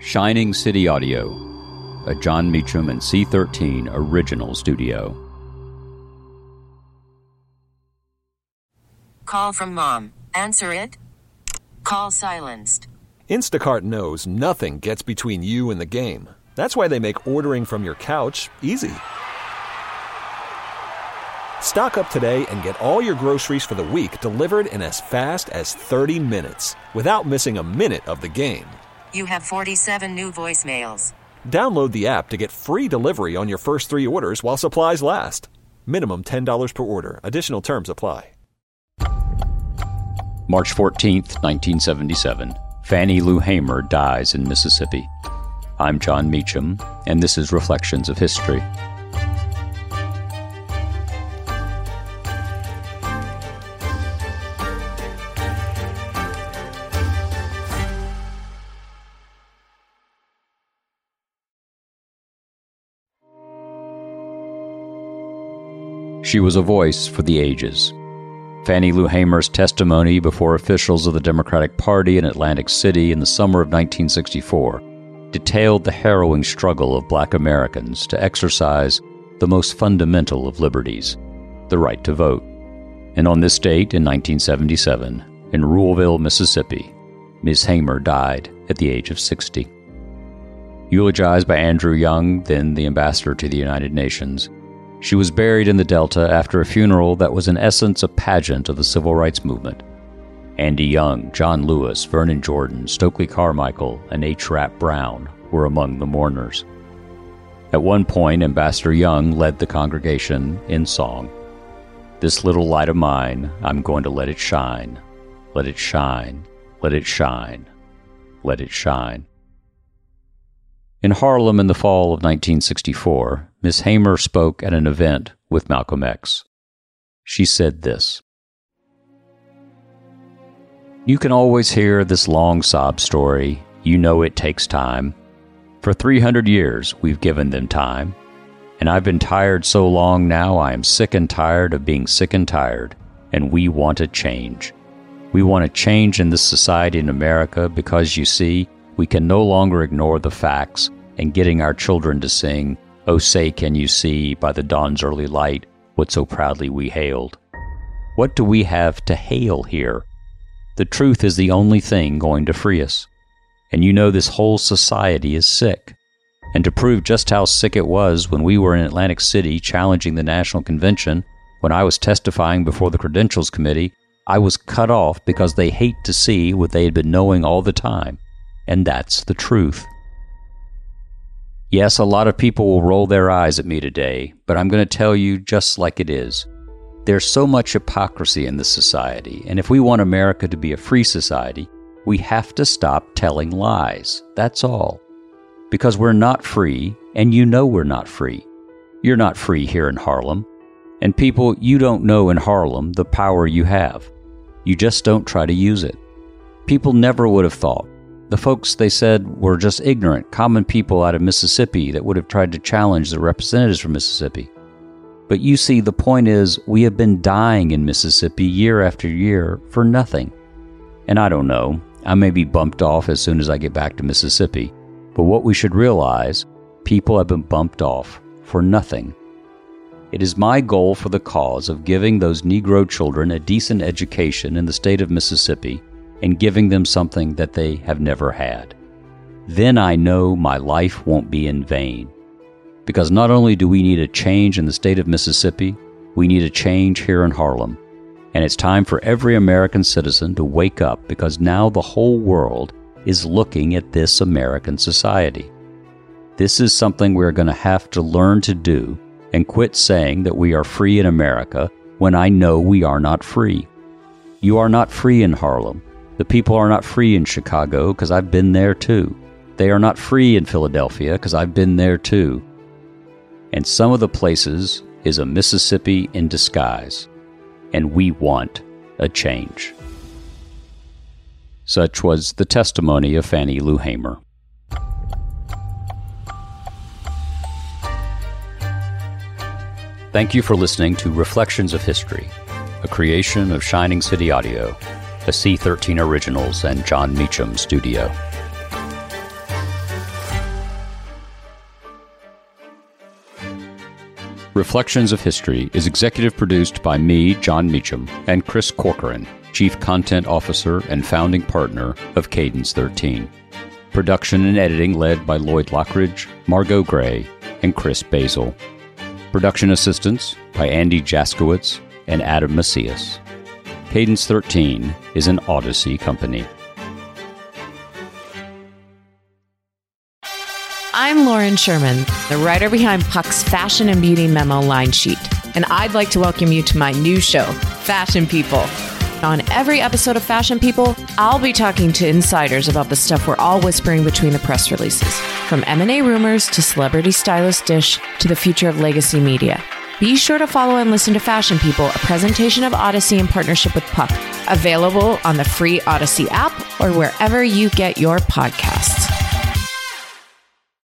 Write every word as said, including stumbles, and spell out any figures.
Shining City Audio, a Jon Meacham and C thirteen original studio. Call from mom. Answer it. Call silenced. Instacart knows nothing gets between you and the game. That's why they make ordering from your couch easy. Stock up today and get all your groceries for the week delivered in as fast as thirty minutes without missing a minute of the game. You have forty-seven new voicemails. Download the app to get free delivery on your first three orders while supplies last. Minimum ten dollars per order. Additional terms apply. March fourteenth, nineteen seventy-seven. Fannie Lou Hamer dies in Mississippi. I'm Jon Meacham, and this is Reflections of History. She was a voice for the ages. Fannie Lou Hamer's testimony before officials of the Democratic Party in Atlantic City in the summer of nineteen sixty-four detailed the harrowing struggle of Black Americans to exercise the most fundamental of liberties, the right to vote. And on this date in nineteen seventy-seven, in Ruleville, Mississippi, Miz Hamer died at the age of sixty. Eulogized by Andrew Young, then the ambassador to the United Nations, she was buried in the Delta after a funeral that was in essence a pageant of the civil rights movement. Andy Young, John Lewis, Vernon Jordan, Stokely Carmichael, and H. Rap Brown were among the mourners. At one point, Ambassador Young led the congregation in song. "This little light of mine, I'm going to let it shine. Let it shine, let it shine, let it shine." In Harlem in the fall of nineteen sixty-four, Miz Hamer spoke at an event with Malcolm X. She said this: "You can always hear this long sob story. You know it takes time. For three hundred years we've given them time. And I've been tired so long now I am sick and tired of being sick and tired. And we want a change. We want a change in this society in America because, you see, we can no longer ignore the facts and getting our children to sing, 'Oh, say can you see by the dawn's early light what so proudly we hailed.' What do we have to hail here? The truth is the only thing going to free us. And you know this whole society is sick. And to prove just how sick it was when we were in Atlantic City challenging the National Convention, when I was testifying before the Credentials Committee, I was cut off because they hate to see what they had been knowing all the time. And that's the truth. Yes, a lot of people will roll their eyes at me today, but I'm going to tell you just like it is. There's so much hypocrisy in this society, and if we want America to be a free society, we have to stop telling lies. That's all. Because we're not free, and you know we're not free. You're not free here in Harlem. And people, you don't know in Harlem the power you have. You just don't try to use it. People never would have thought. The folks they said were just ignorant, common people out of Mississippi that would have tried to challenge the representatives from Mississippi. But you see, the point is, we have been dying in Mississippi year after year for nothing. And I don't know, I may be bumped off as soon as I get back to Mississippi, but what we should realize, people have been bumped off for nothing. It is my goal for the cause of giving those Negro children a decent education in the state of Mississippi and giving them something that they have never had. Then I know my life won't be in vain. Because not only do we need a change in the state of Mississippi, we need a change here in Harlem. And it's time for every American citizen to wake up, because now the whole world is looking at this American society. This is something we're going to have to learn to do and quit saying that we are free in America when I know we are not free. You are not free in Harlem. The people are not free in Chicago, because I've been there too. They are not free in Philadelphia, because I've been there too. And some of the places is a Mississippi in disguise. And we want a change. Such was the testimony of Fannie Lou Hamer. Thank you for listening to Reflections of History, a creation of Shining City Audio, a C thirteen Originals and Jon Meacham studio. Reflections of History is executive produced by me, John Meacham, and Chris Corcoran, Chief Content Officer and founding partner of Cadence thirteen. Production and editing led by Lloyd Lockridge, Margot Gray, and Chris Basil. Production assistance by Andy Jaskowitz and Adam Macias. Cadence thirteen is an Odyssey company. I'm Lauren Sherman, the writer behind Puck's Fashion and Beauty Memo line sheet, and I'd like to welcome you to my new show, Fashion People. On every episode of Fashion People, I'll be talking to insiders about the stuff we're all whispering between the press releases, from M and A rumors to celebrity stylist dish to the future of legacy media. Be sure to follow and listen to Fashion People, a presentation of Odyssey in partnership with Puck, available on the free Odyssey app or wherever you get your podcasts.